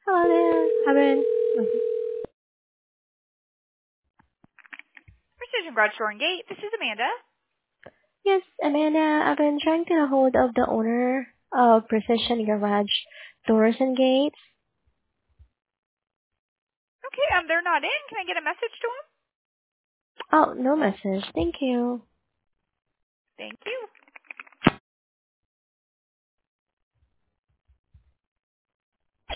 Hello there. Haven't. Precision Garage Door and Gate. This is Amanda. Yes, Amanda. I've been trying to get a hold of the owner of Precision Garage Doors and Gates. Okay, they're not in. Can I get a message to them? Oh, no message. Thank you. Thank you.